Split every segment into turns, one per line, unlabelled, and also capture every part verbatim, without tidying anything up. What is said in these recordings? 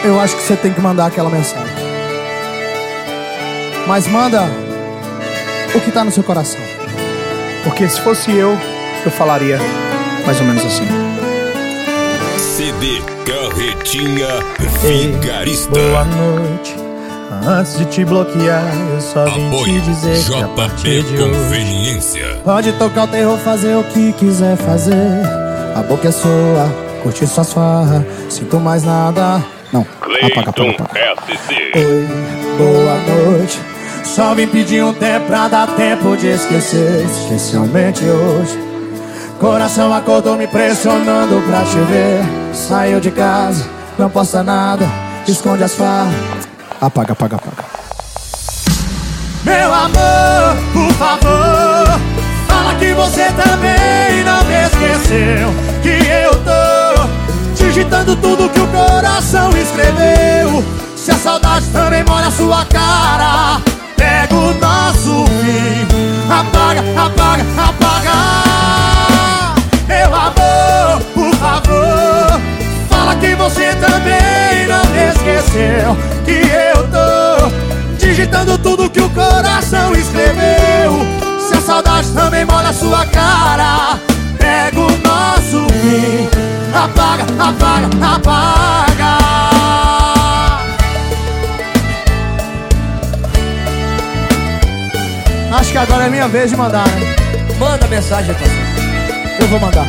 eu acho que você tem que mandar aquela mensagem. Mas manda o que tá no seu coração.
Porque se fosse eu, eu falaria mais ou menos assim.
C D Carretinha Vigarista.
Boa noite. Antes de te bloquear, eu só vim
Apoio
te dizer que a
J
partir
P
de hoje
Conveniência.
Pode tocar o terror, fazer o que quiser fazer. A boca é sua, curtir suas farras. Sinto mais nada. Não, apaga, apaga, apaga.
S C.
Oi, boa noite. Só vim pedir um tempo pra dar tempo de esquecer. Especialmente hoje. Coração acordou me pressionando pra te ver. Saiu de casa, não posta nada, esconde as farras. Apaga, apaga, apaga. Meu amor, por favor, fala que você também não me esqueceu. Que eu tô digitando tudo que o coração escreveu. Se a saudade também molha a sua cara, pega o nosso fim. Apaga, apaga, apaga. Meu amor, por favor, fala que você também não me esqueceu. Que eu tô digitando tudo que o coração escreveu. Se a saudade também molha a sua cara, pega o nosso fim. Apaga, apaga, apaga. Acho que agora é minha vez de mandar, né?
Manda mensagem, parceiro.
Eu vou mandar.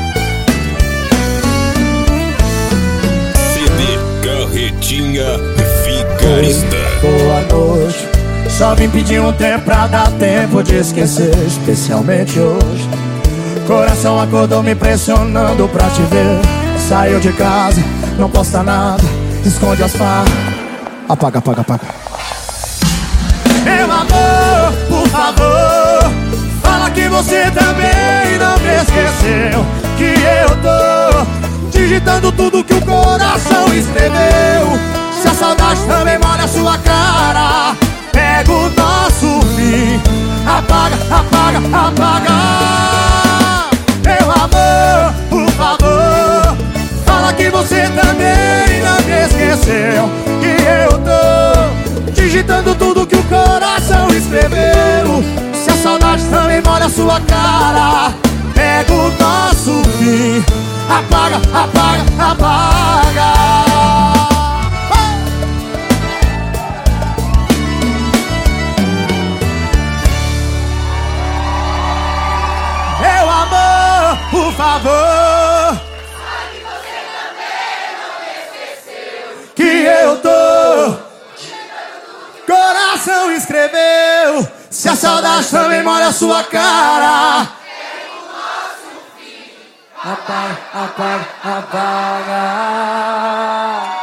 C D Carretinha Vigarista.
Boa noite. Só vim pedir um tempo pra dar tempo de esquecer. Especialmente hoje. Coração acordou me pressionando pra te ver. Saiu de casa, não posta nada, esconde as farras. Apaga, apaga, apaga. Meu amor, por favor, fala que você também não me esqueceu. Que eu tô digitando tudo que o coração escreveu. Se a saudade também molha a sua cara, pega o nosso fim. Apaga, apaga, apaga. Meu amor, por favor, fala que você também não me esqueceu. Que eu tô digitando tudo que o coração escreveu. Se a saudade também molha a sua cara, pega o nosso fim. Apaga, apaga, apaga. Meu amor, por favor,
Sabe que você também não me esqueceu.
que eu tô coração escreveu. Se a saudade também molha a sua cara,
É o nosso fim.
Apaga, apaga, apaga.